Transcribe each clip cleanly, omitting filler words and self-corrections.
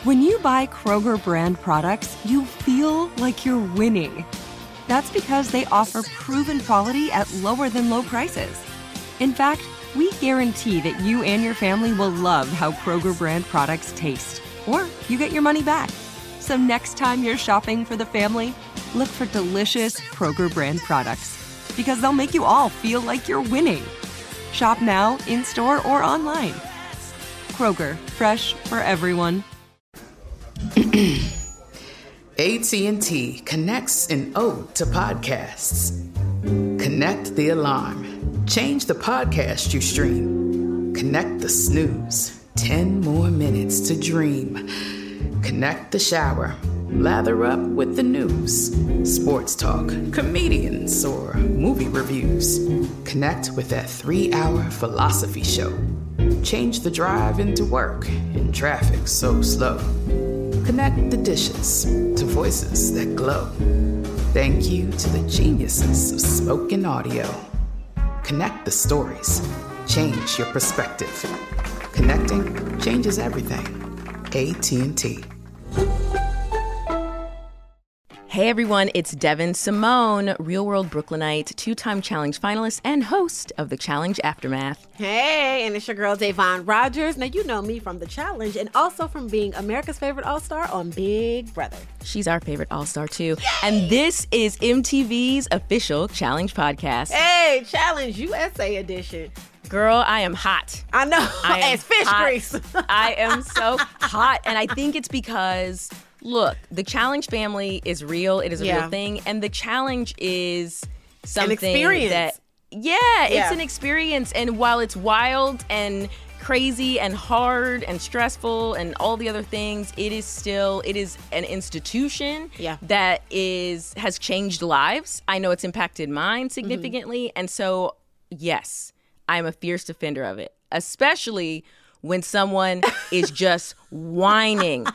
When you buy Kroger brand products, you feel like you're winning. That's because they offer proven quality at lower than low prices. In fact, we guarantee that you and your family will love how Kroger brand products taste, or you get your money back. So next time you're shopping for the family, look for delicious Kroger brand products, because they'll make you all feel like you're winning. Shop now, in-store, or online. Kroger, fresh for everyone. AT&T connects an ode to podcasts. Connect the alarm. Change the podcast you stream. Connect the snooze. 10 more minutes to dream. Connect the shower. Lather up with the news. Sports talk, comedians, or movie reviews. Connect with that 3-hour philosophy show. Change the drive into work in traffic so slow. Connect the dishes to voices that glow. Thank you to the geniuses of spoken audio. Connect the stories. Change your perspective. Connecting changes everything. AT&T. Hey everyone, it's Devin Simone, Real World Brooklynite, 2-time challenge finalist and host of the Challenge Aftermath. Hey, and it's your girl Davon Rogers. Now you know me from the challenge and also from being America's favorite all-star on Big Brother. She's our favorite all-star too. Yay! And this is MTV's official challenge podcast. Hey, Challenge USA edition. Girl, I am hot. I know, as fish grease. I am so hot, and I think it's because... Look, the challenge family is real. It is a real thing. And the challenge is something an experience. That, it's an experience. And while it's wild and crazy and hard and stressful and all the other things, it is an institution that has changed lives. I know it's impacted mine significantly. Mm-hmm. And so, yes, I'm a fierce defender of it, especially when someone is just whining.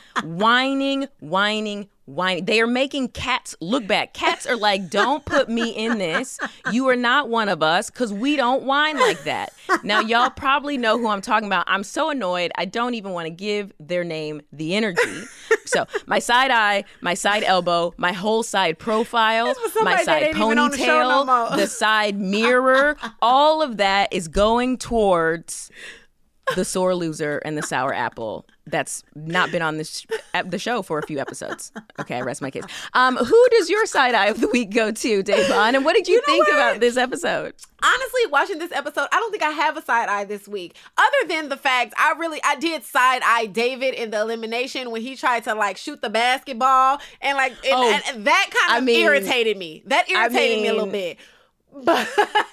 They are making cats look bad. Cats are like, don't put me in this. You are not one of us, because we don't whine like that. Now, y'all probably know who I'm talking about. I'm so annoyed. I don't even want to give their name the energy. So my side eye, my side elbow, my whole side profile, my side ponytail, the side mirror, all of that is going towards the sore loser and the sour apple that's not been on the show for a few episodes. Okay, I rest my case. Who does your side eye of the week go to, Davon? And what did you think about this episode? Honestly, watching this episode, I don't think I have a side eye this week. Other than the fact I did side eye David in the elimination when he tried to like shoot the basketball and and that kind of irritated me. That irritated me a little bit. But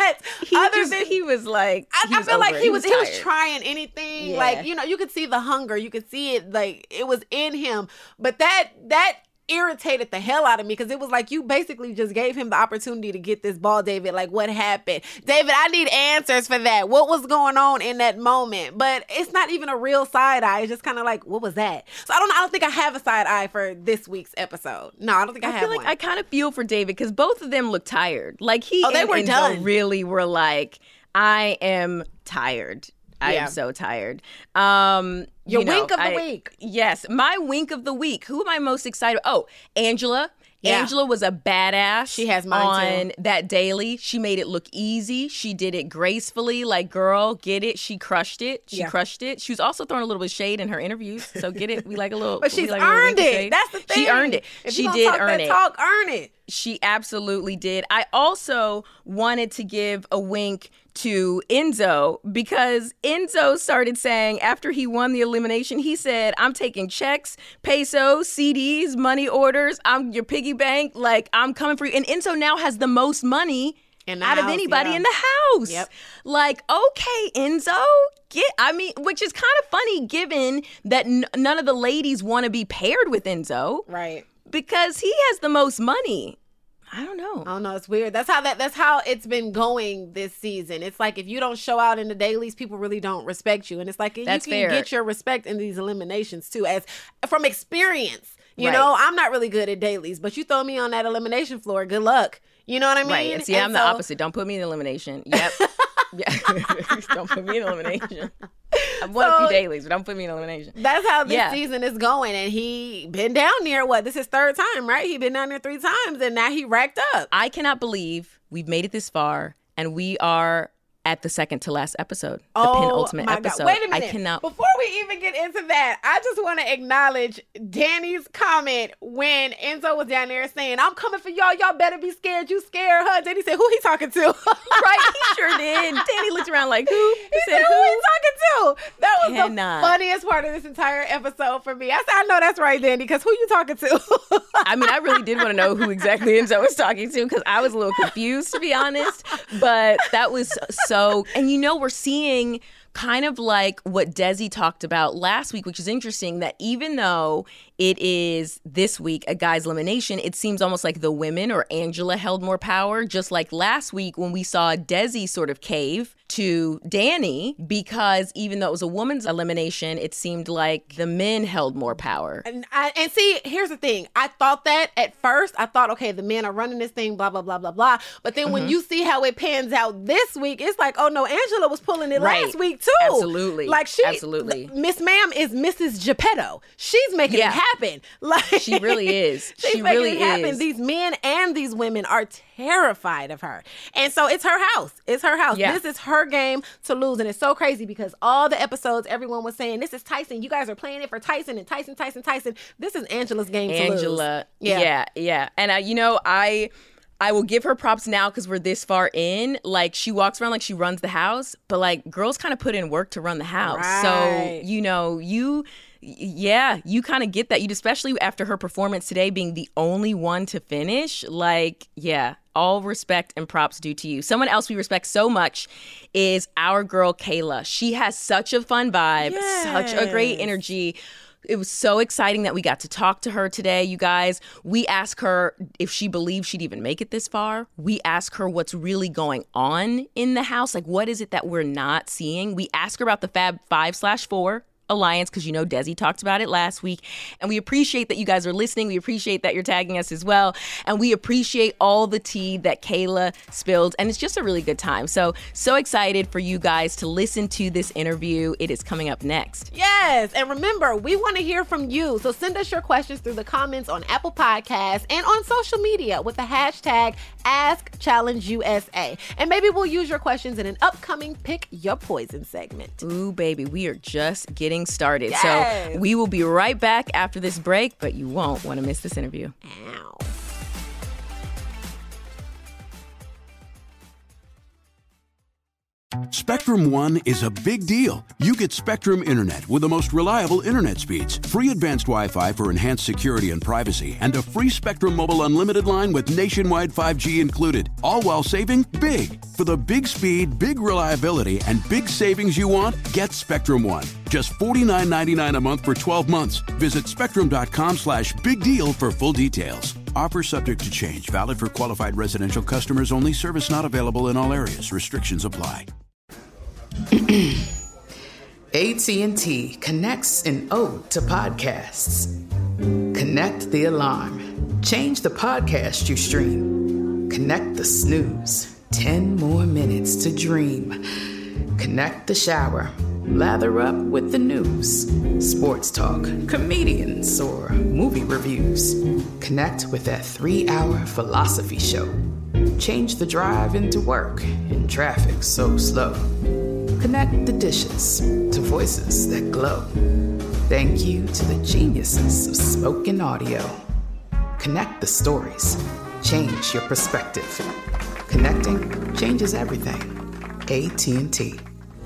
he was like, I feel like he was trying anything. Yeah. Like, you could see the hunger. You could see it, like it was in him. But that irritated the hell out of me, because it was like you basically just gave him the opportunity to get this ball, David. Like, what happened? David, I need answers for that. What was going on in that moment? But it's not even a real side eye. It's just kind of like, what was that? So I don't think I have a side eye for this week's episode. No, I don't think I have one. I kind of feel for David, because both of them look tired. Like they were done. Really were like, I am tired. I am so tired. Your wink of the week. Yes, my wink of the week. Who am I most excited? Oh, Angela. Yeah. Angela was a badass. She has mine on that daily. She made it look easy. She did it gracefully. Like, girl, get it. She crushed it. She crushed it. She was also throwing a little bit of shade in her interviews. So get it. We like a little. But she's earned it. That's the thing. She earned it. She did earn it. Earn it. She absolutely did. I also wanted to give a wink to Enzo, because Enzo started saying after he won the elimination, he said, I'm taking checks, pesos, CDs, money orders. I'm your piggy bank. Like, I'm coming for you. And Enzo now has the most money out of anybody in the house. Yep. Like, okay, Enzo, which is kind of funny given that none of the ladies want to be paired with Enzo. Right. Because he has the most money. I don't know. It's weird. That's how it's been going this season. It's like if you don't show out in the dailies, people really don't respect you. And it's like you can get your respect in these eliminations too, as from experience. You know, I'm not really good at dailies, but you throw me on that elimination floor, good luck. You know what I mean? Right. See, I'm the opposite. Don't put me in elimination. Yep. Yeah. Don't put me in elimination. I've won a few dailies, but don't put me in elimination. That's how this season is going. And he been down there, this is his third time, right? He been down there 3 times, and now he racked up. I cannot believe we've made it this far, and we are at the second to last episode, the penultimate episode. God. Wait a minute. I cannot. Before we even get into that, I just want to acknowledge Danny's comment when Enzo was down there saying, "I'm coming for y'all. Y'all better be scared. You scared, huh?" Danny said, "Who he talking to?" Right, he sure did. Danny looked around like, who? He said, "Who he talking to?" That was the funniest part of this entire episode for me. I said, "I know that's right, Danny, because who you talking to?" I mean, I really did want to know who exactly Enzo was talking to, because I was a little confused, to be honest. But that was so. And we're seeing kind of like what Desi talked about last week, which is interesting, that even though it is this week a guy's elimination, it seems almost like the women or Angela held more power, just like last week when we saw Desi sort of cave to Danny, because even though it was a woman's elimination, it seemed like the men held more power. And see, here's the thing. I thought that at first. I thought, okay, the men are running this thing, blah, blah, blah, blah, blah. But then when you see how it pans out this week, it's like, oh no, Angela was pulling it last week too. Absolutely. Like Miss Ma'am is Mrs. Geppetto. She's making it happen. Like she really is. She's making it happen. These men and these women are terrified of her. And so it's her house. It's her house. Yeah. This is her game to lose. And it's so crazy because all the episodes, everyone was saying, this is Tyson. You guys are playing it for Tyson and Tyson. This is Angela's game to lose. Angela. Yeah. And, I will give her props now because we're this far in. Like, she walks around like she runs the house, but like girls kind of put in work to run the house. Right. So, you kind of get that. Especially after her performance today being the only one to finish. Like, all respect and props due to you. Someone else we respect so much is our girl, Kayla. She has such a fun vibe, such a great energy. It was so exciting that we got to talk to her today, you guys. We asked her if she believed she'd even make it this far. We asked her what's really going on in the house. Like, what is it that we're not seeing? We asked her about the Fab 5/4 Alliance, because Desi talked about it last week. And we appreciate that you guys are listening. We appreciate that you're tagging us as well. And we appreciate all the tea that Kayla spilled. And it's just a really good time. So excited for you guys to listen to this interview. It is coming up next. Yes. And remember, we want to hear from you. So send us your questions through the comments on Apple Podcasts and on social media with the hashtag AskChallengeUSA. And maybe we'll use your questions in an upcoming Pick Your Poison segment. Ooh, baby, we are just getting started. Yes. So we will be right back after this break, but you won't want to miss this interview. Ow. Spectrum One is a big deal. You get Spectrum Internet with the most reliable internet speeds, free advanced Wi-Fi for enhanced security and privacy, and a free Spectrum Mobile Unlimited line with nationwide 5G included, all while saving big. For the big speed, big reliability, and big savings you want, get Spectrum One. Just $49.99 a month for 12 months. Visit spectrum.com/big deal for full details. Offer subject to change. Valid for qualified residential customers only. Service not available in all areas. Restrictions apply. AT&T connects an ode to podcasts. Connect the alarm. Change the podcast you stream. Connect the snooze. 10 more minutes to dream. Connect the shower. Lather up with the news. Sports talk, comedians, or movie reviews. Connect with that 3-hour philosophy show. Change the drive into work in traffic so slow. Connect the dishes to voices that glow. Thank you to the geniuses of spoken audio. Connect the stories. Change your perspective. Connecting changes everything. AT&T.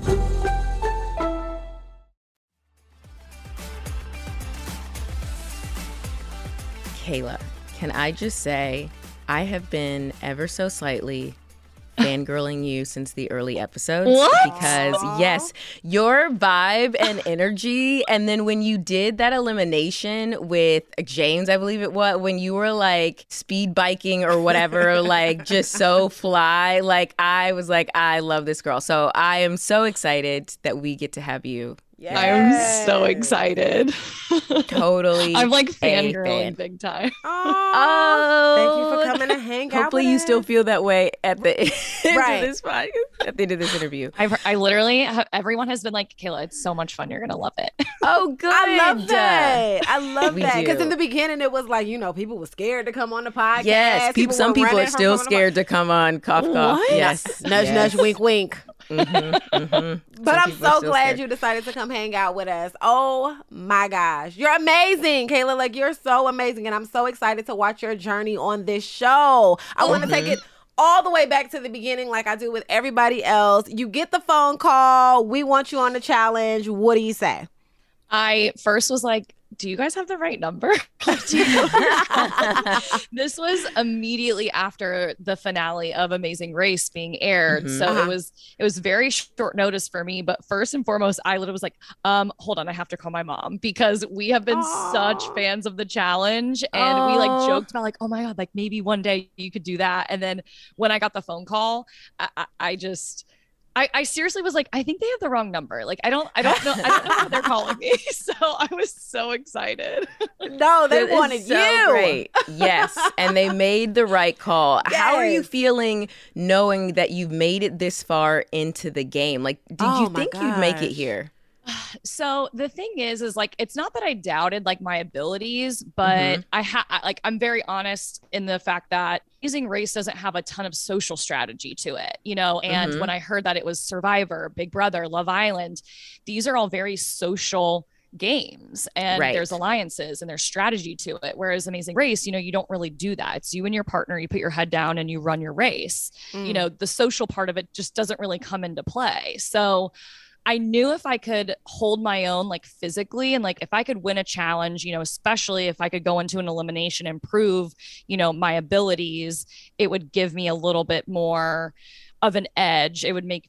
Kayla, can I just say, I have been ever so slightly fangirling you since the early episodes. What? Because, yes, your vibe and energy, and then when you did that elimination with James, I believe it was, when you were like speed biking or whatever, like just so fly, like I was like, I love this girl. So I am so excited that we get to have you Yes. I'm so excited. Totally. I'm like fan. fangirling big time. Oh, thank you for coming to hang out. Hopefully with you us. still feel that way at the end Right. of this podcast, at the end of this interview. I literally, everyone has been like, Kayla, it's so much fun. You're going to love it. Oh, good. I love that. I love We that. Because do. in the beginning, it was like, people were scared to come on the podcast. Yes, some people are still scared to come on Cough Cough. What? Yes. Nudge, nudge, wink, wink. Mm-hmm. But I'm people are so still glad scared. you decided to come hang out with us. Oh my gosh. You're amazing, Kayla. Like, you're so amazing. And I'm so excited to watch your journey on this show. I want to take it all the way back to the beginning like I do with everybody else. You get the phone call. We want you on the challenge. What do you say? I first was like, do you guys have the right number? This was immediately after the finale of Amazing Race being aired. So it was very short notice for me. But first and foremost, I literally was like, hold on, I have to call my mom because we have been such fans of the challenge. And we like joked about like, oh my God, like maybe one day you could do that. And then when I got the phone call, I seriously was like, I think they have the wrong number. Like, I don't know what they're calling me. So I was so excited. No, they That is wanted so you. Great. Yes. And they made the right call. Yes. How are you feeling knowing that you've made it this far into the game? Like, did you think you'd make it here? So the thing is like, it's not that I doubted like my abilities, but I'm very honest in the fact that Amazing Race doesn't have a ton of social strategy to it, and when I heard that it was Survivor, Big Brother, Love Island, these are all very social games and there's alliances and there's strategy to it. Whereas Amazing Race, you don't really do that. It's you and your partner, you put your head down and you run your race. The social part of it just doesn't really come into play. So I knew if I could hold my own, like physically, and like if I could win a challenge, especially if I could go into an elimination and prove, my abilities, it would give me a little bit more of an edge. It would make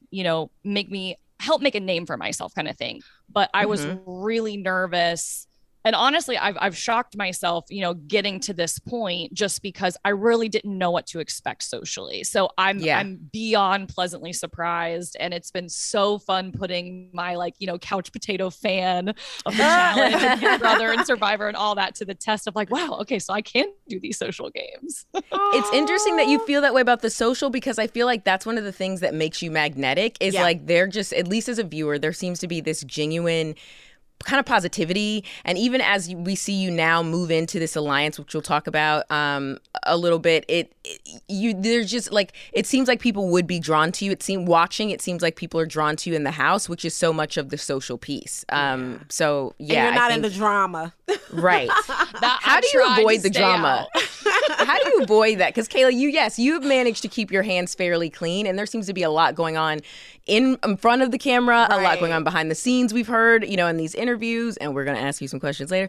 me help make a name for myself kind of thing. But I was really nervous. And honestly, I've shocked myself, getting to this point just because I really didn't know what to expect socially. So I'm beyond pleasantly surprised. And it's been so fun putting my couch potato fan of the challenge and Big Brother and Survivor and all that to the test of like, wow, okay, so I can do these social games. It's interesting that you feel that way about the social because I feel like that's one of the things that makes you magnetic is like they're just, at least as a viewer, there seems to be this genuine kind of positivity. And even as we see you now move into this alliance, which we'll talk about a little bit, there's just like, it seems like people would be drawn to you. It seems like people are drawn to you in the house, which is so much of the social piece. So yeah. And you're not in the drama. Right. How do you avoid the drama? How do you avoid that? Because Kayla, you've managed to keep your hands fairly clean, and there seems to be a lot going on in front of the camera, a lot going on behind the scenes. We've heard, in these interviews, and we're going to ask you some questions later.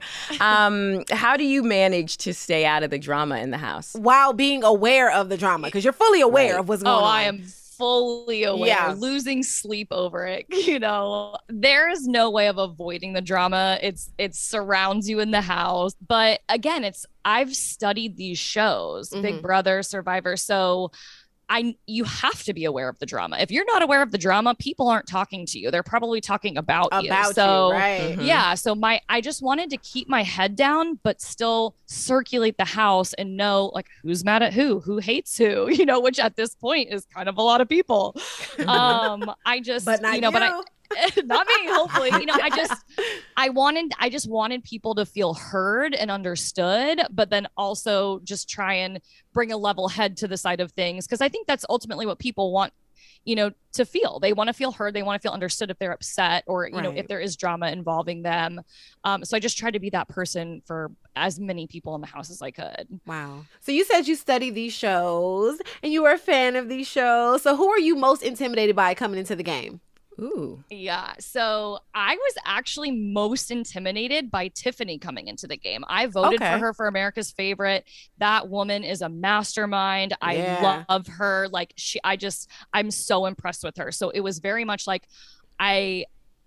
How do you manage to stay out of the drama in the house while being aware of the drama? Because you're fully aware of what's going on. I am fully aware, losing sleep over it. There is no way of avoiding the drama. It surrounds you in the house. But again, I've studied these shows, Big Brother, Survivor. So you have to be aware of the drama. If you're not aware of the drama, people aren't talking to you. They're probably talking about you. So, right. Yeah. So I just wanted to keep my head down, but still circulate the house and know like who's mad at who hates who, which at this point is kind of a lot of people. But not me, hopefully. I just wanted people to feel heard and understood, but then also just try and bring a level head to the side of things. Cause I think that's ultimately what people want, to feel. They want to feel heard. They want to feel understood if they're upset or, if there is drama involving them. So I just tried to be that person for as many people in the house as I could. Wow. So you said you study these shows and you were a fan of these shows. So who are you most intimidated by coming into the game? Ooh. Yeah. So I was actually most intimidated by Tiffany coming into the game. I voted for her for America's Favorite. That woman is a mastermind. I love her. Like I'm so impressed with her. So it was very much like I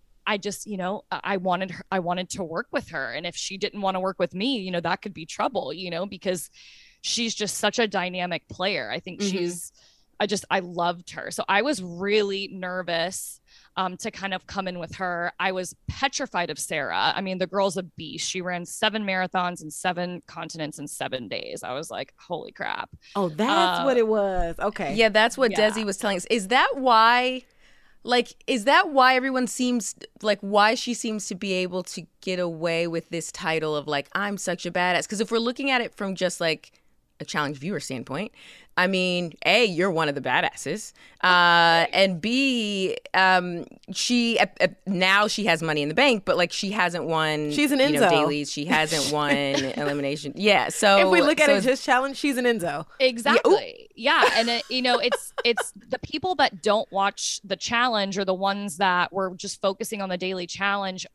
wanted to work with her. And if she didn't want to work with me, that could be trouble, because she's just such a dynamic player. I think I loved her. So I was really nervous. to kind of come in with her. I was petrified of Sarah. I mean, the girl's a beast. She ran 7 marathons in 7 continents in 7 days. I was like, holy crap. Oh, that's what it was. Okay. Yeah, that's what Desi was telling us. Is that why everyone seems like, why she seems to be able to get away with this title of like, I'm such a badass? Because if we're looking at it from just like a challenge viewer standpoint, I mean, A, you're one of the badasses, and B, she now she has money in the bank, but like she hasn't won. She's an Enzo. Dailies. She hasn't won elimination. Yeah. So if we look at it just challenge, she's an Enzo. Exactly. Yeah, and it's the people that don't watch the challenge or the ones that were just focusing on the daily challenge.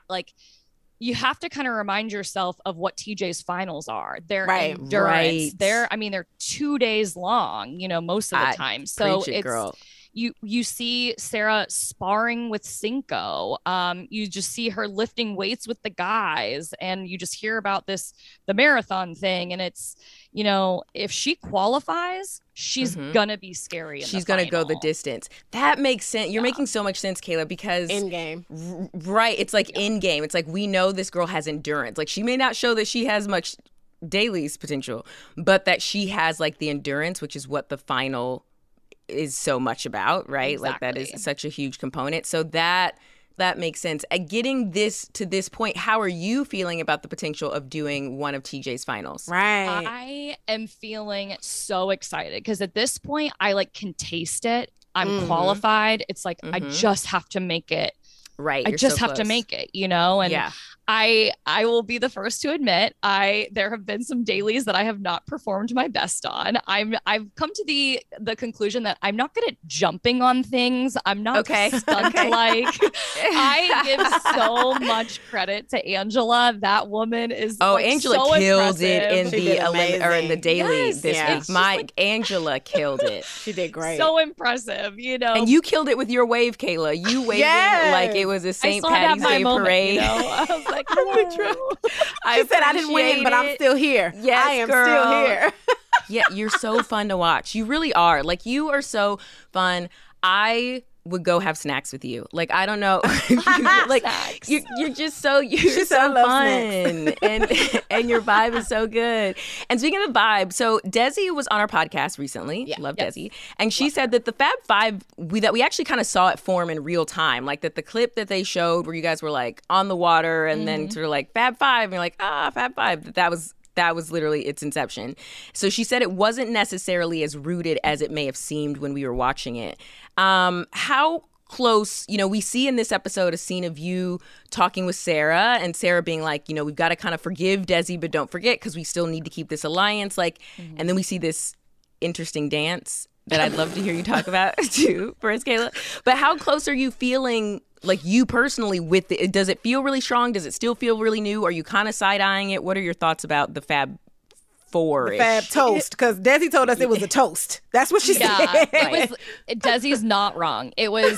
You have to kind of remind yourself of what TJ's finals are. They're endurance. They're 2 days long, most of the time. So you see Sarah sparring with Cinco. You just see her lifting weights with the guys, and you just hear about the marathon thing. And it's, if she qualifies, she's gonna be scary. She's gonna go the distance. That makes sense. You're making so much sense, Kayla, because in game, right? It's like in game. It's like we know this girl has endurance. Like she may not show that she has much dailies potential, but that she has like the endurance, which is what the final is so much about, right? Exactly. Like that is such a huge component. So that makes sense. Getting this to this point, how are you feeling about the potential of doing one of TJ's finals? Right. I am feeling so excited because at this point I can taste it. I'm qualified. It's like I just have to make it. Right. I just have to make it, and yeah. I will be the first to admit there have been some dailies that I have not performed my best on. I've come to the conclusion that I'm not good at jumping on things. I'm not stunt like. I give so much credit to Angela. That woman is Angela so killed impressive. it in the daily Yes. this week. Angela killed it. She did great. So impressive, And you killed it with your wave, Kayla. You waving like it was a St. Patty's Day parade. I was like, she said I didn't win, but I'm still here. Yes, I am girl. still here. Yeah, you're so fun to watch. You really are. Like, you are so fun. I would go have snacks with you. Like, I don't know. Like, you're just so fun. And your vibe is so good. And speaking of vibe, so Desi was on our podcast recently. Yeah. Love Desi. And she said that the Fab Five, that we actually kind of saw it form in real time. Like that the clip that they showed where you guys were like on the water and then sort of like Fab Five, and you're like, Fab Five. That was literally its inception. So she said it wasn't necessarily as rooted as it may have seemed when we were watching it. How close, we see in this episode a scene of you talking with Sarah and Sarah being like, we've got to kind of forgive Desi, but don't forget because we still need to keep this alliance. And then we see this interesting dance that I'd love to hear you talk about too, first, Kayla. But how close are you feeling, like you personally, with it? Does it feel really strong? Does it still feel really new? Are you kind of side-eyeing it? What are your thoughts about the Fab Four-ish? The Fab toast, because Desi told us it was a toast. That's what she said. Desi's not wrong.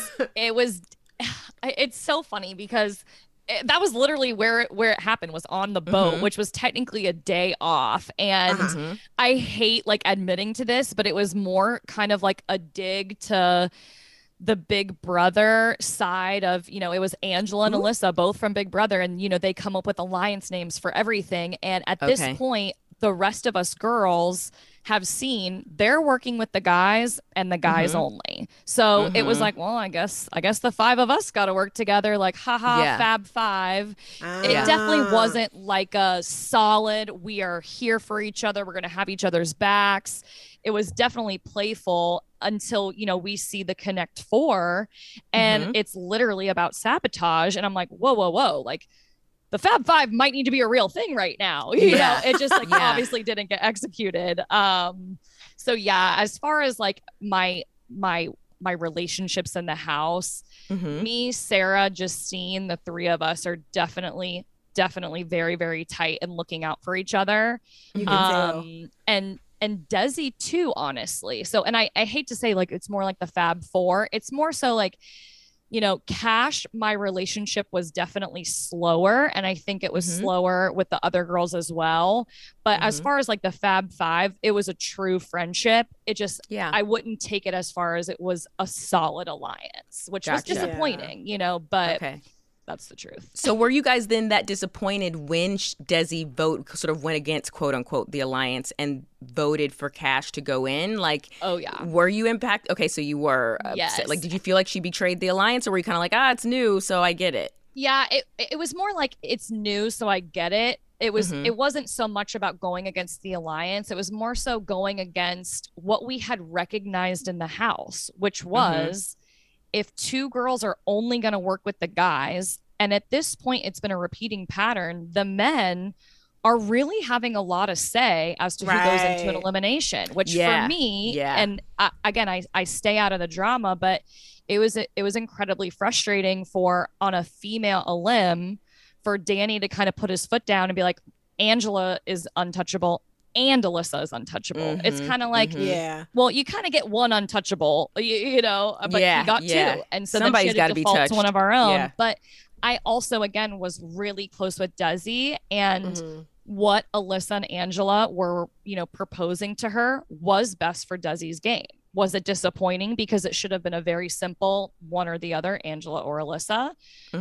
It's so funny because that was literally where it happened, was on the boat, which was technically a day off. And I hate admitting to this, but it was more kind of like a dig to the Big Brother side of, it was Angela and Alyssa, both from Big Brother. And, they come up with alliance names for everything. And at this point, the rest of us girls have seen they're working with the guys and the guys only. So it was like, well, I guess the 5 of us got to work together. Like, Fab Five. It definitely wasn't like a solid, we are here for each other, we're going to have each other's backs. It was definitely playful until, we see the Connect Four, and it's literally about sabotage. And I'm like, whoa. Like, the Fab Five might need to be a real thing right now. You know, it just obviously didn't get executed. So yeah, as far as my relationships in the house, me, Sarah, Justine, the 3 of us are definitely very, very tight and looking out for each other. You can tell. And Desi too, honestly. So, and I hate to say it's more like the Fab Four. It's more so Cash, my relationship was definitely slower. And I think it was slower with the other girls as well. But as far as like the Fab Five, it was a true friendship. It just, I wouldn't take it as far as it was a solid alliance, which was disappointing, but that's the truth. So were you guys then that disappointed when Desi sort of went against, quote unquote, the alliance and voted for Cash to go in? Like, oh yeah, were you impacted? Okay, so you were upset. Yes. Like, did you feel like she betrayed the alliance, or were you kind of like, it's new, so I get it? Yeah, it was more like it's new, so I get it. It wasn't so much about going against the alliance. It was more so going against what we had recognized in the house, which was if two girls are only going to work with the guys, and at this point it's been a repeating pattern, the men are really having a lot of say as to who goes into an elimination, which for me, and I stay out of the drama, but it was incredibly frustrating on a female elim for Danny to kind of put his foot down and be like, Angela is untouchable and Alyssa is untouchable. It's kind of like, well, you kind of get one untouchable, but you got two. And so somebody's got to be touched. To one of our own. Yeah. But I also, again, was really close with Desi, and what Alyssa and Angela were, proposing to her was best for Desi's game. Was it disappointing? Because it should have been a very simple one or the other, Angela or Alyssa.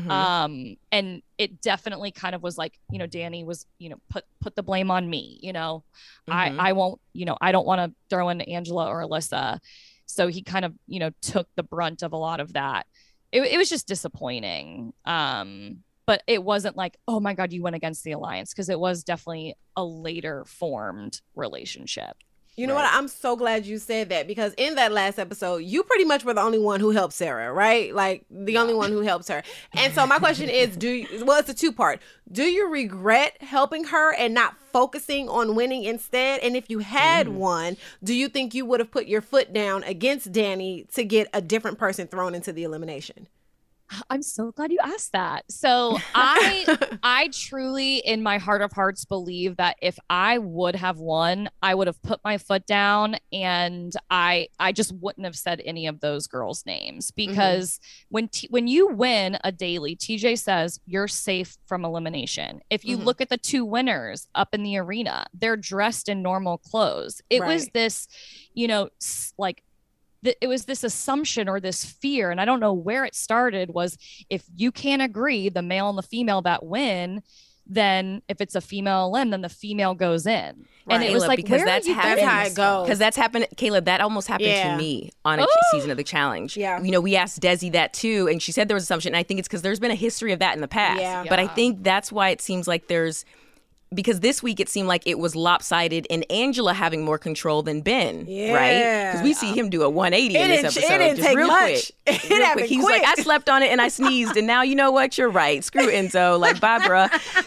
And it definitely kind of was like, Danny was, put the blame on me, I won't, I don't want to throw in Angela or Alyssa. So he kind of, took the brunt of a lot of that. It was just disappointing. But it wasn't like, oh my God, you went against the alliance, because it was definitely a later formed relationship. You know what? I'm so glad you said that, because in that last episode, you pretty much were the only one who helped Sarah, right? Like the only one who helps her. And so my question is, it's a two-part. Do you regret helping her and not focusing on winning instead? And if you had won, do you think you would have put your foot down against Danny to get a different person thrown into the elimination? I'm so glad you asked that. So I truly, in my heart of hearts, believe that if I would have won, I would have put my foot down, and I just wouldn't have said any of those girls' names, because when you win a daily, TJ says you're safe from elimination. If you look at the two winners up in the arena, they're dressed in normal clothes. It was this, it was this assumption or this fear, and I don't know where it started, was if you can't agree, the male and the female that win, then if it's a female elim, then the female goes in. And it was like, because that's how it goes. Because that's happened, Kayla, that almost happened to me on a season of the challenge. Yeah. We asked Desi that too, and she said there was assumption. And I think it's because there's been a history of that in the past. Yeah. But I think that's why it seems like because this week it seemed like it was lopsided and Angela having more control than Ben, right? Because we see him do a 180 in this episode. It didn't just take real much. Quick. Real quick. He was like, I slept on it and I sneezed, and now you know what? You're right. Screw Enzo. Like, bye, bruh.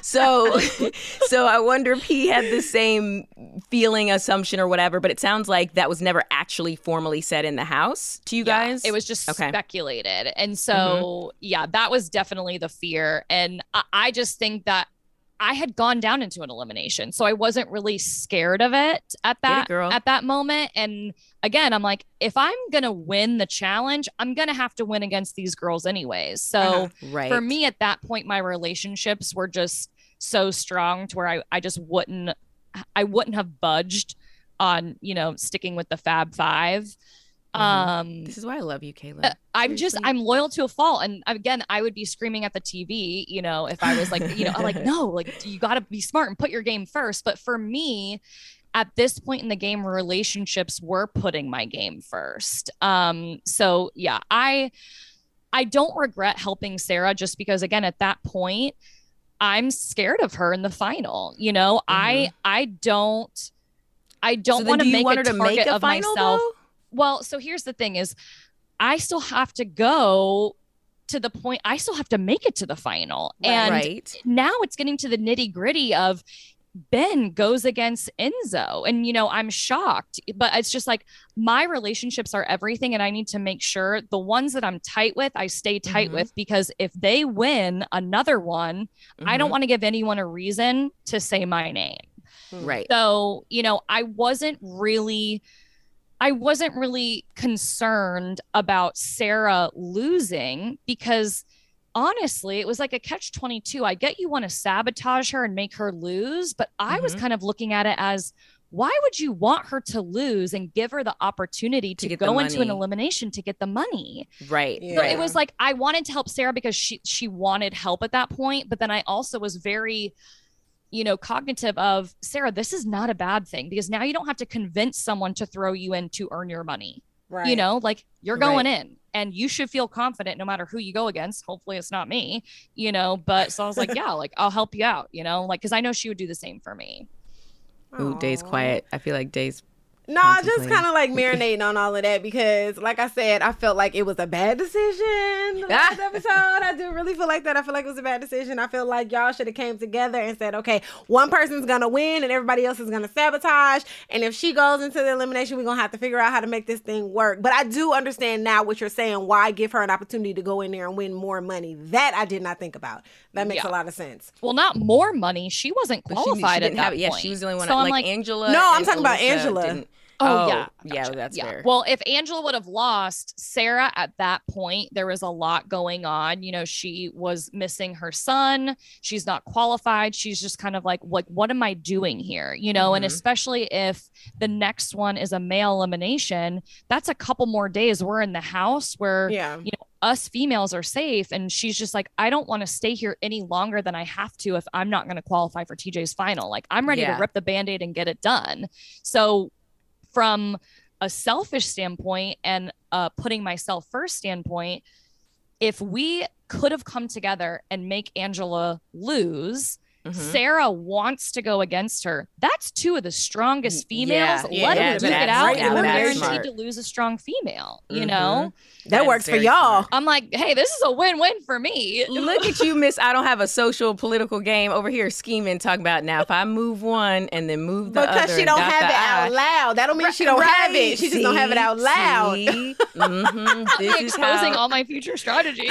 So I wonder if he had the same feeling, assumption, or whatever, but it sounds like that was never actually formally said in the house to you guys. It was just speculated. And so, that was definitely the fear. And I just think that I had gone down into an elimination, so I wasn't really scared of it at that moment. And again, I'm like, if I'm gonna win the challenge, I'm gonna have to win against these girls anyways. So for me at that point, my relationships were just so strong to where I just wouldn't have budged on sticking with the Fab Five. This is why I love you, Kayla. I'm loyal to a fault. And again, I would be screaming at the TV, if I was like, I'm like, no, like, you got to be smart and put your game first. But for me, at this point in the game, relationships were putting my game first. So yeah, I don't regret helping Sarah, just because, again, at that point, I'm scared of her in the final. I don't want to make a target of myself. Though? Well, so here's the thing is, I still have to go to the point. I still have to make it to the final. And now it's getting to the nitty gritty of Ben goes against Enzo. And, I'm shocked, but it's just like, my relationships are everything. And I need to make sure the ones that I'm tight with, I stay tight with, because if they win another one, I don't want to give anyone a reason to say my name. Right. So, I wasn't really concerned about Sarah losing because honestly, it was like a catch-22. I get you want to sabotage her and make her lose, but I was kind of looking at it as, why would you want her to lose and give her the opportunity to go into an elimination to get the money? Right. So it was like, I wanted to help Sarah because she wanted help at that point. But then I also was very, cognitive of, Sarah, this is not a bad thing because now you don't have to convince someone to throw you in to earn your money. Right. You're going in and you should feel confident no matter who you go against. Hopefully it's not me, but so I was like, yeah, like I'll help you out, cause I know she would do the same for me. Ooh, Day's quiet. I feel like Day's No, just kind of like marinating on all of that because, like I said, I felt like it was a bad decision. The last episode, I do really feel like that. I feel like it was a bad decision. I feel like y'all should have came together and said, okay, one person's going to win and everybody else is going to sabotage. And if she goes into the elimination, we're going to have to figure out how to make this thing work. But I do understand now what you're saying. Why give her an opportunity to go in there and win more money? That I did not think about. That makes a lot of sense. Well, not more money. She wasn't qualified at that point. Yeah, she was the only one. So like Angela. No, I'm talking about Angela. Oh, yeah. Yeah, that's fair. Well, if Angela would have lost, Sarah at that point, there was a lot going on. She was missing her son. She's not qualified. She's just kind of like, what am I doing here? And especially if the next one is a male elimination, that's a couple more days. We're in the house where, us females are safe. And she's just like, I don't want to stay here any longer than I have to if I'm not going to qualify for TJ's final. Like, I'm ready to rip the Band-Aid and get it done. So from a selfish standpoint and putting myself first standpoint, if we could have come together and make Angela lose, Sarah wants to go against her. That's two of the strongest females. Let them duke it out, and we're guaranteed to lose a strong female. That works for y'all. I'm like, hey, this is a win-win for me. Look at you, Miss. I don't have a social political game over here scheming, talking about now if I move one and then move the other. Because she don't have it out loud. That don't mean she don't have it. She just don't have it out loud. This is exposing all my future strategies.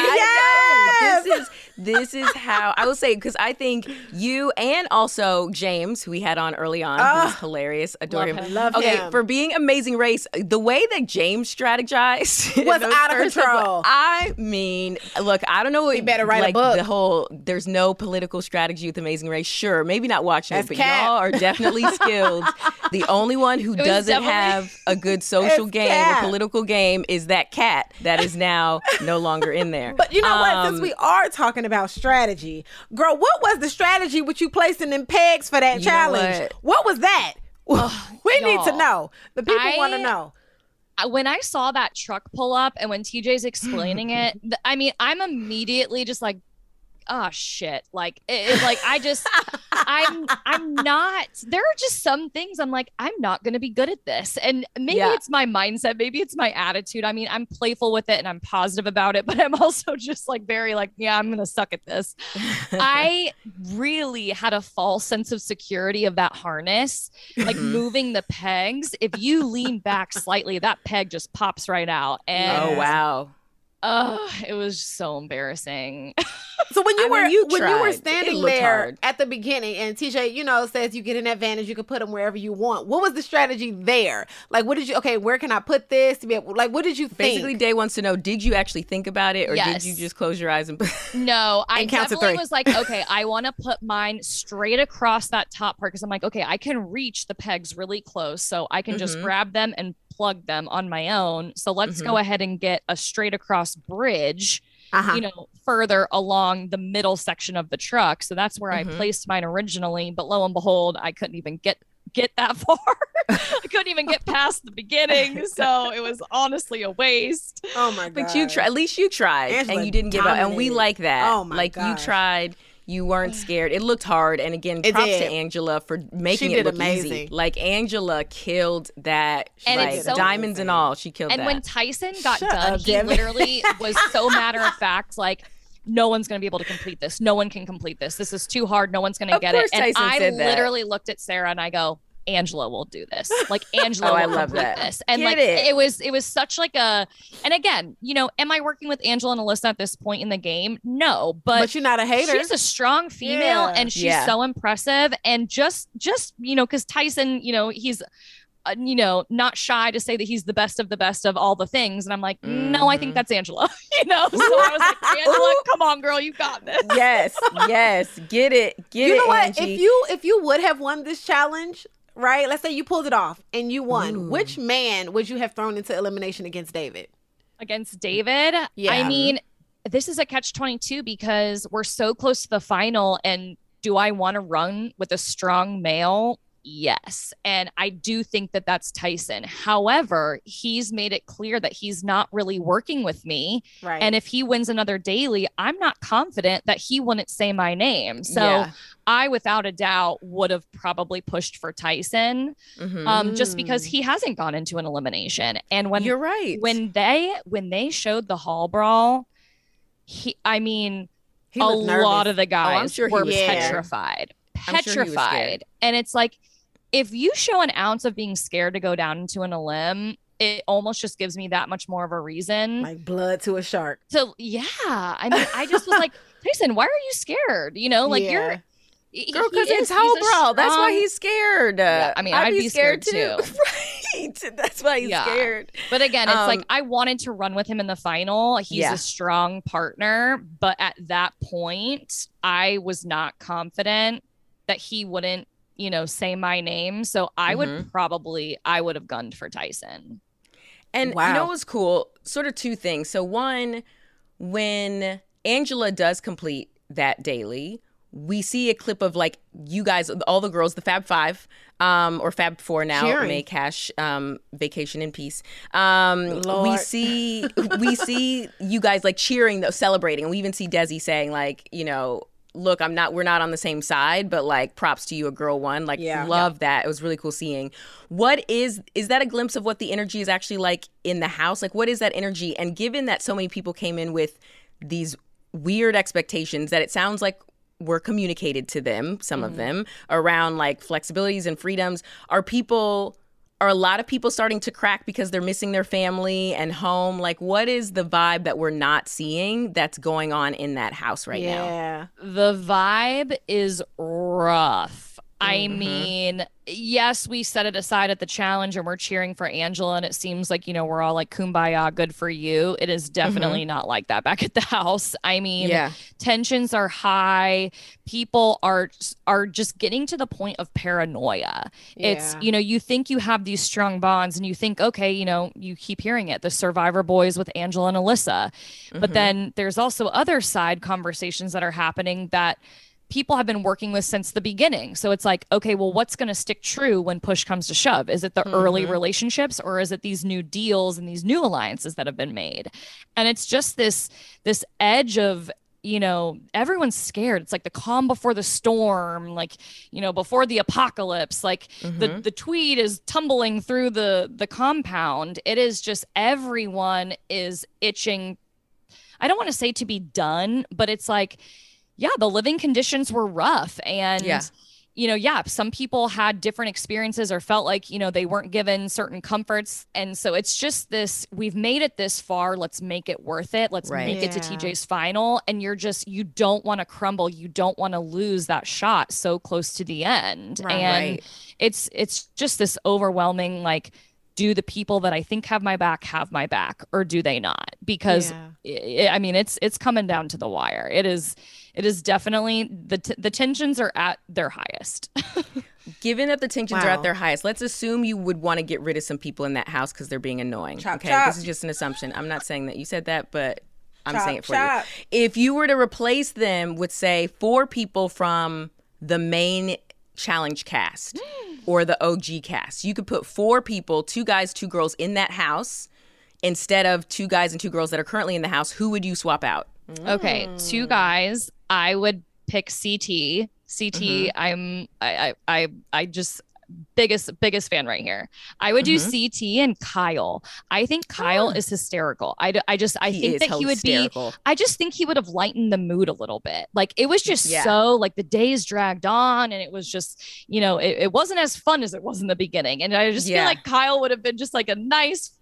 This is how I will say, because I think you and also James, who we had on early on, who's hilarious, adore him. Love him. For being Amazing Race, the way that James strategized was out of control. I mean, look, I don't know. You better write a book. The whole, there's no political strategy with Amazing Race. Sure, maybe not watching it, but Kat. y'all are definitely skilled. The only one who doesn't have a good social game or political game is that Kat that is now no longer in there. But you know what? Since we are talking about strategy, girl, what was the strategy with you placing them pegs for that challenge? What was that? We need to know. The people want to know. When I saw that truck pull up and when TJ's explaining it, I'm immediately just like, oh shit. Like, I'm not, there are just some things I'm like, I'm not going to be good at this. And maybe it's my mindset. Maybe it's my attitude. I mean, I'm playful with it and I'm positive about it, but I'm also just like, very like, yeah, I'm going to suck at this. I really had a false sense of security of that harness, like moving the pegs. If you lean back slightly, that peg just pops right out. And oh, wow. It was so embarrassing. So when you were standing there at the beginning and TJ, says you get an advantage, you can put them wherever you want. What was the strategy there? Like, what did you, where can I put this to be able, like, what did you think? Basically, Day wants to know, did you actually think about it or did you just close your eyes and No, I definitely was like, okay, I want to put mine straight across that top part because I'm like, okay, I can reach the pegs really close. So I can just grab them and plug them on my own. So let's go ahead and get a straight across bridge, further along the middle section of the truck. So that's where I placed mine originally. But lo and behold, I couldn't even get that far. I couldn't even get past the beginning. So it was honestly a waste. Oh my God. But you tried. At least you tried. Angela and you didn't give up. And we like that. Oh my gosh. You tried. You weren't scared. It looked hard. And again, props to Angela for making it look easy. Like, Angela killed that. And like, diamonds and all. She killed that. And when Tyson got done, he literally was so matter of fact, like, no one's going to be able to complete this. No one can complete this. This is too hard. No one's going to get it. And I literally looked at Sarah and I go, Angela will do this. Like, Angela will complete this. And it was such like a, and again, am I working with Angela and Alyssa at this point in the game? No, but you're not a hater. She's a strong female and she's so impressive. And just, because Tyson, he's not shy to say that he's the best of all the things. And I'm like, no, I think that's Angela. So I was like, Angela, come on, girl, you got this. Yes. Get it. You know what? Angie. If you would have won this challenge, right? Let's say you pulled it off and you won. Which man would you have thrown into elimination against David? Against David? Yeah. I mean, this is a catch-22 because we're so close to the final. And do I want to run with a strong male? Yes. And I do think that that's Tyson. However, he's made it clear that he's not really working with me. Right. And if he wins another daily, I'm not confident that he wouldn't say my name. So I, without a doubt, would have probably pushed for Tyson, just because he hasn't gone into an elimination. And when you're right, when they showed the hall brawl, a lot of the guys were petrified. And it's like, if you show an ounce of being scared to go down into an elim, it almost just gives me that much more of a reason. Like blood to a shark. So I mean, I just was like, Tyson, why are you scared? You're girl, because it's Hall Brawl. That's why he's scared. Yeah, I mean, I'd be scared too. Right. That's why he's scared. But again, it's like, I wanted to run with him in the final. He's a strong partner. But at that point, I was not confident that he wouldn't, say my name. So I would have gunned for Tyson. And you know what was cool? Sort of two things. So one, when Angela does complete that daily, we see a clip of like you guys, all the girls, the Fab Five, or Fab Four now, cheering. May Cash, vacation in peace. We see you guys like cheering, though, celebrating. And we even see Desi saying like, look, we're not on the same side, but like props to you, a girl won. Like, love that. It was really cool seeing. What is that a glimpse of what the energy is actually like in the house? Like, what is that energy? And given that so many people came in with these weird expectations that it sounds like were communicated to them, some of them, around like flexibilities and freedoms, are a lot of people starting to crack because they're missing their family and home? Like, what is the vibe that we're not seeing that's going on in that house right now? Yeah. The vibe is rough. I mean, yes, we set it aside at the challenge and we're cheering for Angela, and it seems like, we're all like, kumbaya, good for you. It is definitely not like that back at the house. I mean, tensions are high. People are just getting to the point of paranoia. It's, you think you have these strong bonds and you think, okay, you keep hearing it, the Survivor boys with Angela and Alyssa. But then there's also other side conversations that are happening that people have been working with since the beginning. So it's like, okay, well, what's going to stick true when push comes to shove? Is it the early relationships, or is it these new deals and these new alliances that have been made? And it's just this edge of, everyone's scared. It's like the calm before the storm, like, before the apocalypse, like the tweed is tumbling through the compound. It is just, everyone is itching. I don't want to say to be done, but it's like, the living conditions were rough. And, some people had different experiences or felt like, they weren't given certain comforts. And so it's just this, we've made it this far. Let's make it worth it. Let's make it to TJ's final. And you don't want to crumble. You don't want to lose that shot so close to the end. And it's just this overwhelming, like, do the people that I think have my back, or do they not? Because it's coming down to the wire. It is definitely the tensions are at their highest. Given that the tensions are at their highest, let's assume you would want to get rid of some people in that house because they're being annoying. Chop. This is just an assumption. I'm not saying that you said that, but I'm saying it for you. If you were to replace them with, say, 4 people from the main challenge cast or the OG cast, you could put 4 people, 2 guys, 2 girls in that house instead of 2 guys and 2 girls that are currently in the house. Who would you swap out? Okay, 2 guys. I would pick CT. I just biggest fan right here. I would do CT and Kyle. I think Kyle is hysterical. I think that he would hysterical. I just think he would have lightened the mood a little bit. Like, it was just so, like, the days dragged on and it was just, it wasn't as fun as it was in the beginning. And I just feel like Kyle would have been just like a nice,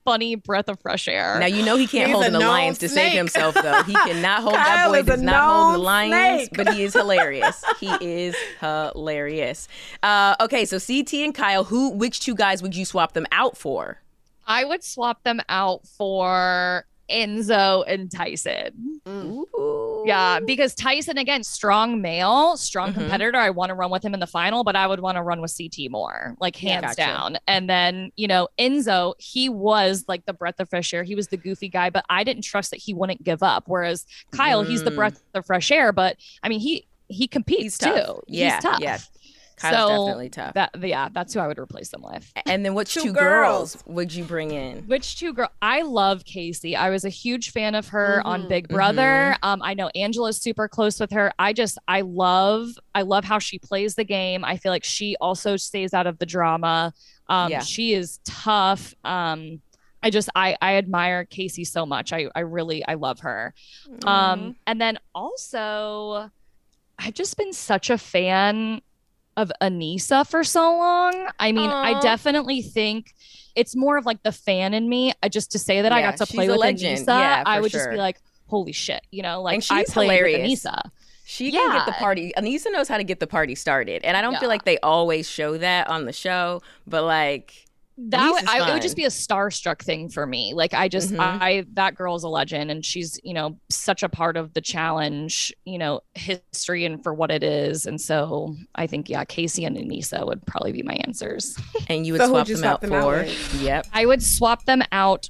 funny breath of fresh air. Now, you know he can't hold an alliance to save himself, though. He cannot hold that boy. Does not hold an alliance, but he is hilarious. He is hilarious. Okay, so CT and Kyle, which two guys would you swap them out for? I would swap them out for Enzo and Tyson. Ooh. Yeah, because Tyson, again, strong male, strong competitor. I want to run with him in the final, but I would want to run with CT more, like hands down. And then, Enzo, he was like the breath of fresh air. He was the goofy guy, but I didn't trust that he wouldn't give up. Whereas Kyle, he's the breath of fresh air, but I mean, he competes too. Yeah, he's tough. Yeah. Kyle's definitely tough. That's who I would replace them with. And then which two girls would you bring in? Which two girls? I love Casey. I was a huge fan of her on Big Brother. I know Angela's super close with her. I love how she plays the game. I feel like she also stays out of the drama. She is tough. I admire Casey so much. I love her. And then also, I've just been such a fan of Aneesa for so long. I mean, I definitely think it's more of like the fan in me. Just to say that I got to play with Aneesa, I would just be like, holy shit, like I played hilarious with Aneesa. She can get the party. Aneesa knows how to get the party started. And I don't feel like they always show that on the show, but like it would just be a starstruck thing for me. Like that girl's a legend, and she's, such a part of the challenge, history and for what it is. And so I think, Casey and Aneesa would probably be my answers. And you would swap them out for? Yep. I would swap them out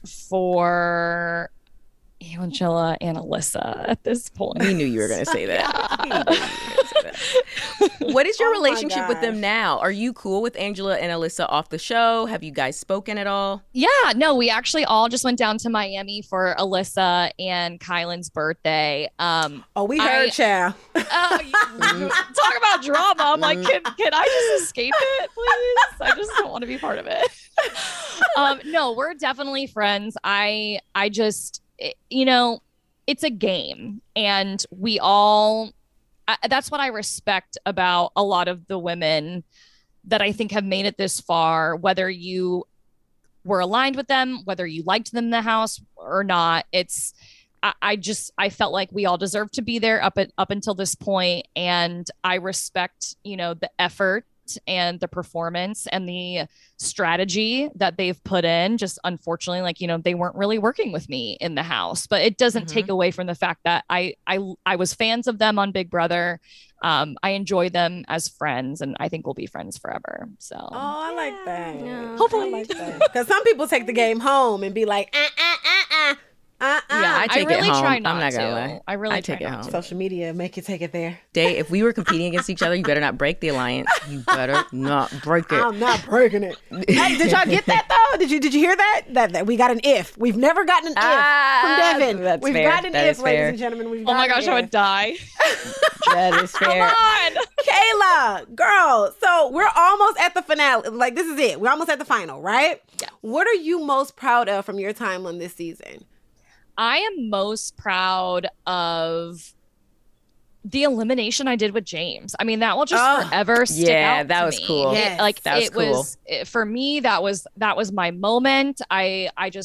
for Angela and Alyssa at this point. We knew you were going to say that. What is your relationship with them now? Are you cool with Angela and Alyssa off the show? Have you guys spoken at all? Yeah, no, we actually all just went down to Miami for Alyssa and Kylan's birthday. We heard, child. Talk about drama. I'm like, can I just escape it, please? I just don't want to be part of it. No, we're definitely friends. I just, it's a game, and we all... that's what I respect about a lot of the women that I think have made it this far, whether you were aligned with them, whether you liked them in the house or not. I felt like we all deserved to be there up until this point. And I respect, the effort and the performance and the strategy that they've put in. Just unfortunately, they weren't really working with me in the house, but it doesn't take away from the fact that I was fans of them on Big Brother. I enjoy them as friends, and I think we'll be friends forever. So I like that. Yeah. Hopefully, I like that. Because some people take the game home and be like, Yeah, I take really it home. try not I'm not to. gonna lie. I really take try it not home. to. Social media make you take it there. Day, if we were competing against each other, you better not break the alliance. You better not break it. I'm not breaking it. Hey, did y'all get that though? Did you hear that? That we got an if. We've never gotten an if from Devin. We've got an if, ladies and gentlemen. We've got oh my gosh, I would die. That is fair. Come on. Kayla, girl. So we're almost at the finale. Like, this is it. We're almost at the final, right? Yeah. What are you most proud of from your time on this season? I am most proud of the elimination I did with James. I mean, that will just forever stick out. Yeah, that to was me. cool. Yes. Like that was cool. For me, that was my moment. I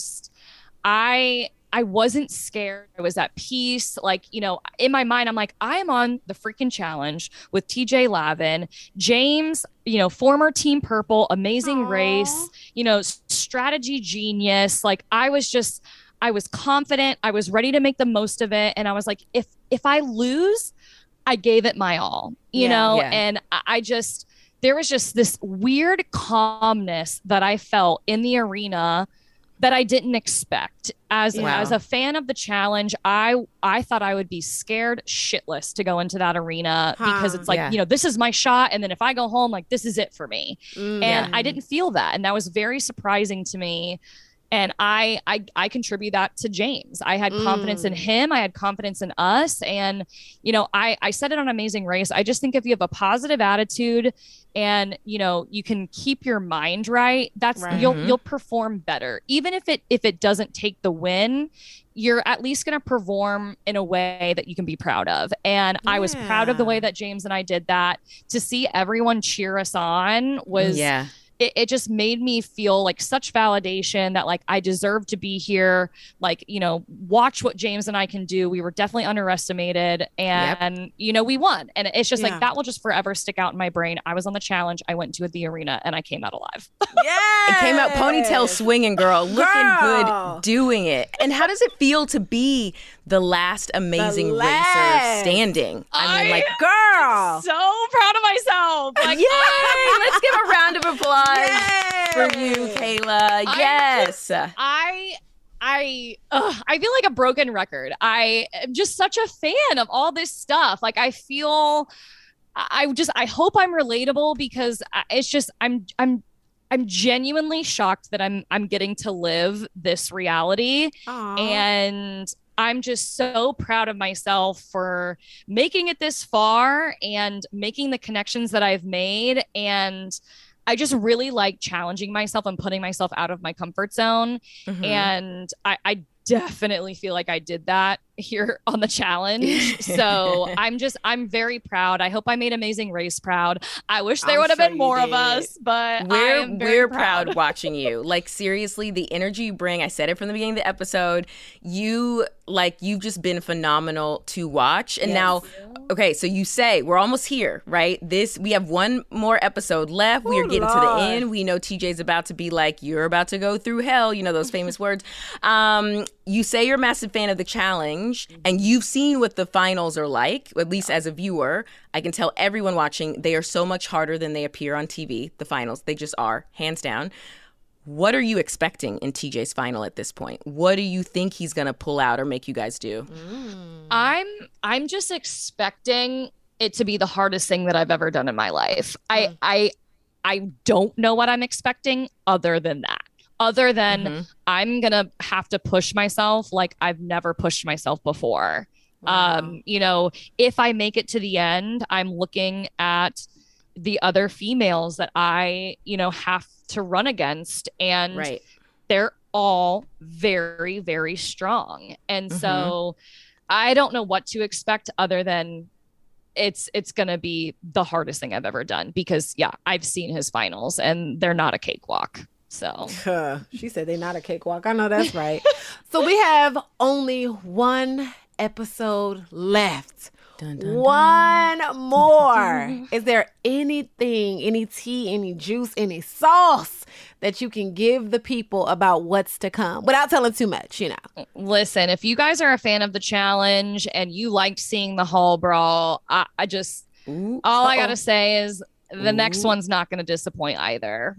wasn't scared. I was at peace. Like, in my mind, I'm like, I am on the freaking challenge with TJ Lavin, James, former Team Purple, amazing race, strategy genius. Like, I was confident. I was ready to make the most of it. And I was like, if I lose, I gave it my all, you know? Yeah. And there was just this weird calmness that I felt in the arena that I didn't expect. As a fan of the challenge, I thought I would be scared shitless to go into that arena because it's like, this is my shot. And then if I go home, like, this is it for me. And I didn't feel that. And that was very surprising to me. And I contribute that to James. I had confidence in him. I had confidence in us. And, I said it on Amazing Race. I just think if you have a positive attitude and, you can keep your mind right, you'll perform better. Even if it doesn't take the win, you're at least going to perform in a way that you can be proud of. And I was proud of the way that James and I did that. To see everyone cheer us on was it just made me feel like such validation that like I deserve to be here. Like, you know, watch what James and I can do. We were definitely underestimated and, you know, we won. And it's just like, that will just forever stick out in my brain. I was on the challenge. I went to the arena and I came out alive. It came out ponytail swinging, girl, looking good, doing it. And how does it feel to be the last amazing racer standing? I mean, like, girl. So proud of myself. Like, yay! Let's give a round of applause for you, Kayla. Yes. I feel like a broken record. I am just such a fan of all this stuff. Like, I feel, I hope I'm relatable because it's just, I'm genuinely shocked that I'm getting to live this reality. Aww. And I'm just so proud of myself for making it this far and making the connections that I've made. And I just really like challenging myself and putting myself out of my comfort zone. And I definitely feel like I did that here on the challenge. So I'm very proud. I hope I made Amazing Race proud. I wish there would have been more of us, but we're proud watching you. Like, seriously, the energy you bring, I said it from the beginning of the episode, you've just been phenomenal to watch. And now, okay, so you say we're almost here, right? We have one more episode left. We are getting to the end. We know TJ's about to be like, you're about to go through hell, you know, those famous words. You say you're a massive fan of the challenge and you've seen what the finals are like, at least as a viewer. I can tell everyone watching, they are so much harder than they appear on TV, the finals. They just are, hands down. What are you expecting in TJ's final at this point? What do you think he's going to pull out or make you guys do? I'm just expecting it to be the hardest thing that I've ever done in my life. I don't know what I'm expecting other than that. Other than I'm going to have to push myself like I've never pushed myself before. Wow. You know, if I make it to the end, I'm looking at the other females that I, you know, have to run against. And they're all very, very strong. And so I don't know what to expect other than it's going to be the hardest thing I've ever done because, I've seen his finals and they're not a cakewalk. So she said they're not a cakewalk. I know that's right. So we have only one episode left. Dun, dun, one dun. More. Is there anything, any tea, any juice, any sauce that you can give the people about what's to come without telling too much, you know? Listen, if you guys are a fan of the challenge and you liked seeing the hall brawl, I got to say is the next one's not going to disappoint either.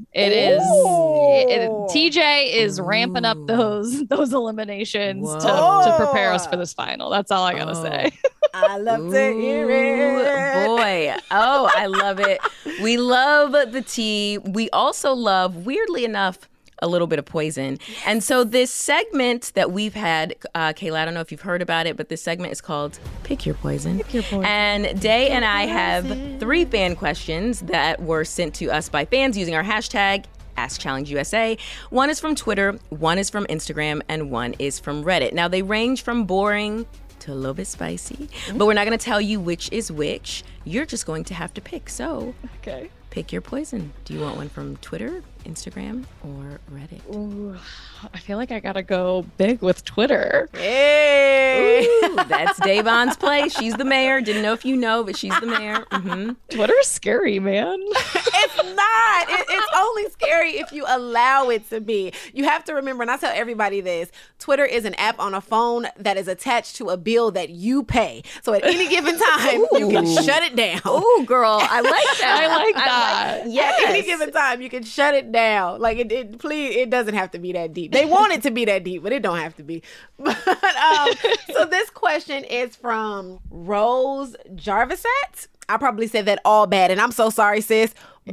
TJ is ramping up those eliminations to prepare us for this final. That's all I got to say. I love to hear it. Boy. Oh, I love it. We love the tea. We also love, weirdly enough, a little bit of poison. And so this segment that we've had, Kayla, I don't know if you've heard about it, but this segment is called Pick Your Poison. Pick Your Poison. And Day and I have 3 fan questions that were sent to us by fans using our hashtag AskChallengeUSA. One is from Twitter, one is from Instagram, and one is from Reddit. Now, they range from boring to a little bit spicy, but we're not going to tell you which is which. You're just going to have to pick. So, pick your poison. Do you want one from Twitter, Instagram, or Reddit? Ooh, I feel like I gotta go big with Twitter. Hey! Ooh, that's Davon's play. She's the mayor. Didn't know if you know, but she's the mayor. Twitter's scary, man. It's not. It's only scary if you allow it to be. You have to remember, and I tell everybody this, Twitter is an app on a phone that is attached to a bill that you pay. So at any given time, you can shut it down. Ooh, girl, I like that. I like that. Yes. At any given time, you can shut it down. Like, it doesn't have to be that deep. They want it to be that deep, but it don't have to be. But so this question is from Rose Jarvisette. I probably said that all bad, and I'm so sorry, sis.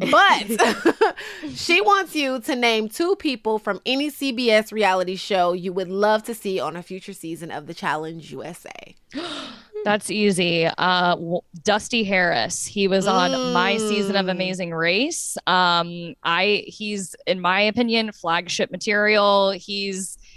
But she wants you to name 2 people from any CBS reality show you would love to see on a future season of The Challenge USA. That's easy. Dusty Harris. He was on my season of Amazing Race. He's, in my opinion, flagship material. He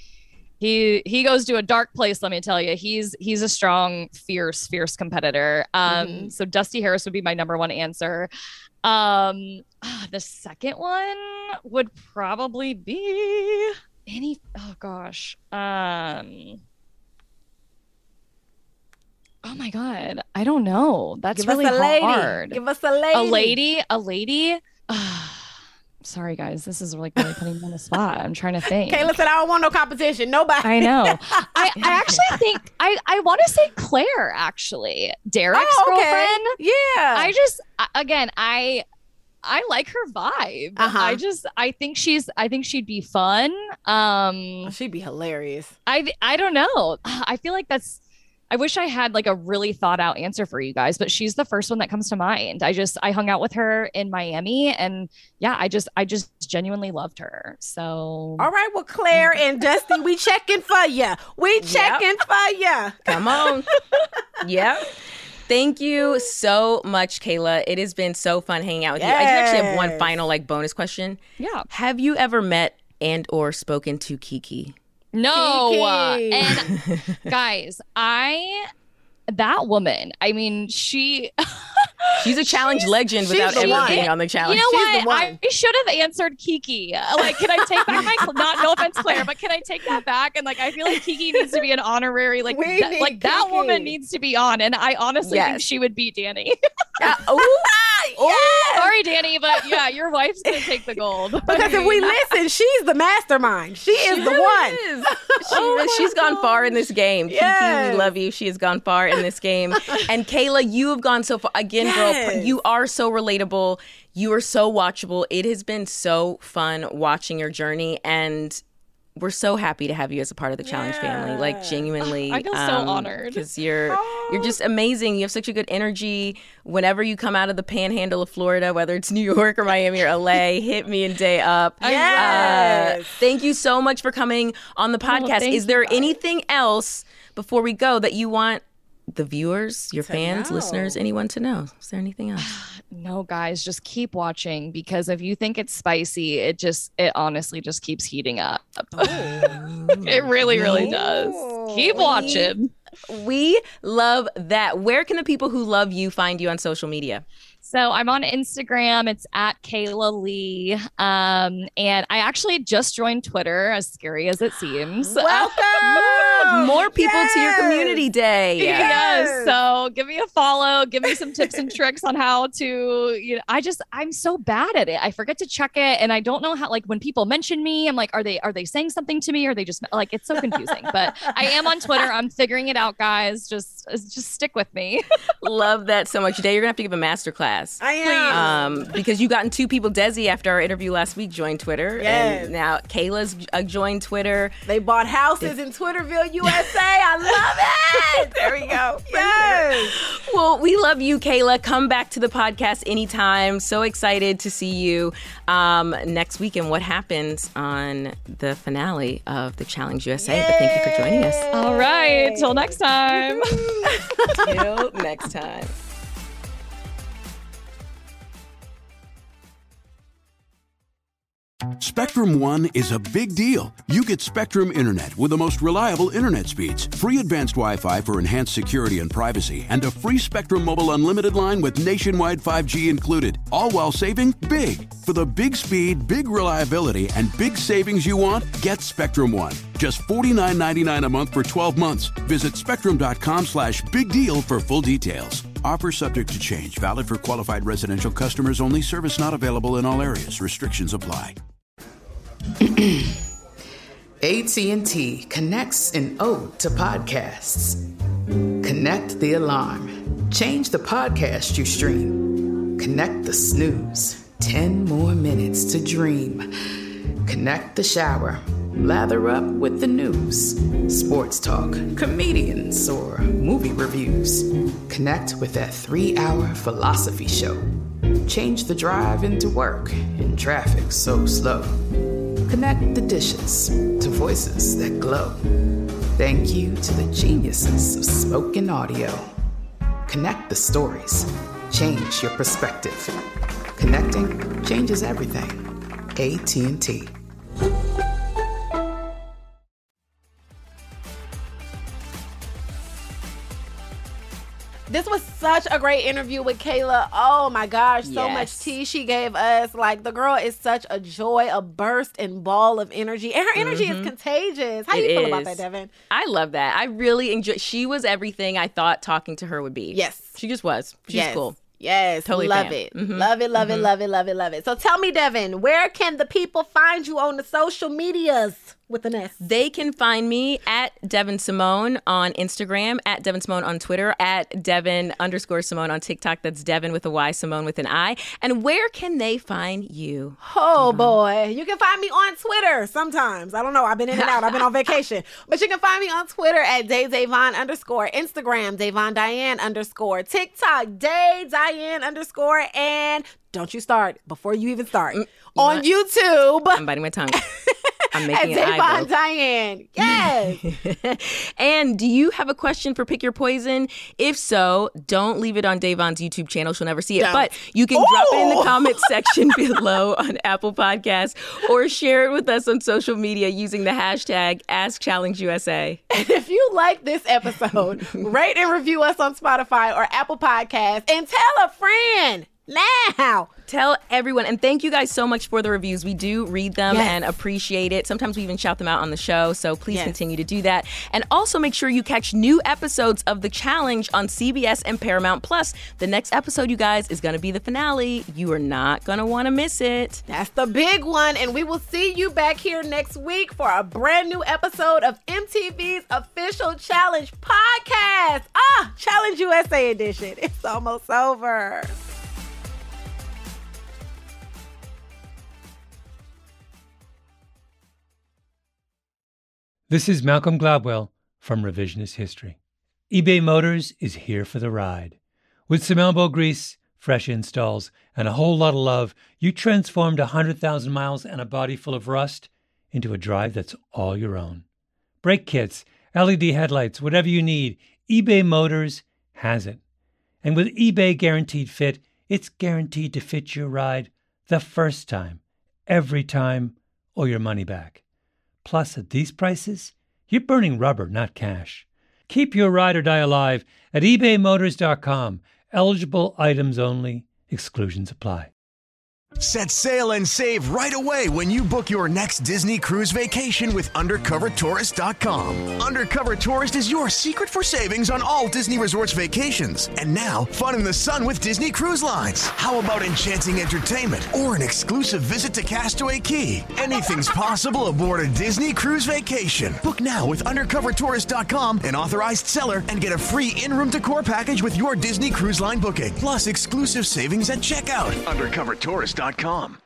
goes to a dark place, let me tell you. He's a strong, fierce competitor. So Dusty Harris would be my number 1 answer. The second one, would probably be oh my God. I don't know. That's really hard. Give us a lady. A lady. Sorry, guys. This is like really putting me on the spot. I'm trying to think. Kayla said, I don't want no competition. Nobody. I know. I actually think I want to say Claire, actually. Derek's girlfriend. Yeah. I like her vibe. I think she'd be fun. She'd be hilarious. I don't know. I feel like I wish I had like a really thought out answer for you guys, but she's the first one that comes to mind. I hung out with her in Miami, and yeah, I just genuinely loved her. So all right, well, Claire and Dusty, we checking for you. Come on. Yep. Thank you so much, Kayla. It has been so fun hanging out with you. I do actually have one final bonus question. Yeah. Have you ever met and or spoken to Kiki? No. And guys, that woman, I mean, she's a challenge legend without ever being on the challenge. You know what? I should have answered Kiki. Like, can I take back no offense, Claire, but can I take that back? And like, I feel like Kiki needs to be an honorary, that woman needs to be on. And I honestly think she would beat Danny. Sorry, Danny, but yeah, your wife's going to take the gold. Because if we listen, she's the mastermind. She is the one. She's gone far in this game. Yes. Kiki, we love you. She has gone far in this game. And Kayla, you have gone so far. Again, girl, you are so relatable. You are so watchable. It has been so fun watching your journey, and we're so happy to have you as a part of the challenge family. Like, genuinely, I feel so honored because you're just amazing. You have such a good energy. Whenever you come out of the panhandle of Florida, whether it's New York or Miami or LA, hit me and Day up. Yes. Thank you so much for coming on the podcast. Is there anything else before we go that you want the viewers, your fans, listeners, anyone to know? Is there anything else? No, guys, just keep watching, because if you think it's spicy, it honestly just keeps heating up. It really, really does. Keep watching. We love that. Where can the people who love you find you on social media? So I'm on Instagram. It's at Kayla Lee. And I actually just joined Twitter, as scary as it seems. Welcome! More people to your community day. Yes. So give me a follow. Give me some tips and tricks on how to, I'm so bad at it. I forget to check it. And I don't know how, like, when people mention me, I'm like, are they saying something to me? Or are they just like, it's so confusing. But I am on Twitter. I'm figuring it out, guys. Just stick with me. Love that so much. Day, you're going to have to give a masterclass. I am. Because you gotten two people. Desi, after our interview last week, joined Twitter. Yes. And now Kayla's joined Twitter. They bought houses in Twitterville, USA. I love it. There we go. Yes. Well, we love you, Kayla. Come back to the podcast anytime. So excited to see you next week and what happens on the finale of the Challenge USA. But thank you for joining us. All right. Till next time. Till next time. Spectrum One is a big deal. You get Spectrum Internet with the most reliable internet speeds, free advanced Wi-Fi for enhanced security and privacy, and a free Spectrum Mobile Unlimited line with nationwide 5G included, all while saving big. For the big speed, big reliability, and big savings you want, get Spectrum One. Just $49.99 a month for 12 months. Visit spectrum.com/big deal for full details. Offer subject to change. Valid for qualified residential customers only. Service not available in all areas. Restrictions apply. AT&T connects an ode to podcasts. Connect the alarm. Change the podcast you stream. Connect the snooze. 10 more minutes to dream. Connect the shower. Lather up with the news. Sports talk, comedians, or movie reviews. Connect with that 3-hour philosophy show. Change the drive into work in traffic so slow. Connect the dishes to voices that glow. Thank you to the geniuses of spoken audio. Connect the stories. Change your perspective. Connecting changes everything. AT&T. This was such a great interview with Kayla. Oh my gosh, so much tea she gave us. Like, the girl is such a joy, a burst and ball of energy. And her energy is contagious. How do you feel about that, Devin? I love that. I really enjoy. She was everything I thought talking to her would be. Yes. She just was. She's cool. Yes, totally love it. Love it, love it, love it, love it, love it. So tell me, Devin, where can the people find you on the social medias with an S? They can find me at Devin Simone on Instagram, at Devin Simone on Twitter, at Devin_Simone on TikTok. That's Devin with a Y, Simone with an I. And where can they find you? Oh, boy. You can find me on Twitter sometimes. I don't know. I've been in and out. I've been on vacation. But you can find me on Twitter at DayDayvon_, Instagram, DayVonDiane_, TikTok, DayDiane_, and don't you start before you even start. On YouTube. I'm biting my tongue. I'm making an eye joke. Diane. Yes. And do you have a question for Pick Your Poison? If so, don't leave it on Dayvon's YouTube channel. She'll never see it. But you can drop it in the comment section below on Apple Podcasts or share it with us on social media using the hashtag AskChallengeUSA. And if you like this episode, rate and review us on Spotify or Apple Podcasts and tell a friend. Now tell everyone, and thank you guys so much for the reviews. We do read them and appreciate it. Sometimes we even shout them out on the show, so please continue to do that. And also make sure you catch new episodes of The Challenge on CBS and Paramount Plus. The next episode, you guys, is going to be the finale. You are not going to want to miss it. That's the big one, and we will see you back here next week for a brand new episode of MTV's official Challenge podcast. Challenge USA edition. It's almost over. This is Malcolm Gladwell from Revisionist History. eBay Motors is here for the ride. With some elbow grease, fresh installs, and a whole lot of love, you transformed 100,000 miles and a body full of rust into a drive that's all your own. Brake kits, LED headlights, whatever you need, eBay Motors has it. And with eBay Guaranteed Fit, it's guaranteed to fit your ride the first time, every time, or your money back. Plus, at these prices, you're burning rubber, not cash. Keep your ride or die alive at ebaymotors.com. Eligible items only. Exclusions apply. Set sail and save right away when you book your next Disney cruise vacation with UndercoverTourist.com. Undercover Tourist is your secret for savings on all Disney Resorts vacations. And now, fun in the sun with Disney Cruise Lines. How about enchanting entertainment or an exclusive visit to Castaway Cay? Anything's possible aboard a Disney cruise vacation. Book now with UndercoverTourist.com, an authorized seller, and get a free in-room decor package with your Disney Cruise Line booking. Plus exclusive savings at checkout. UndercoverTourist.com.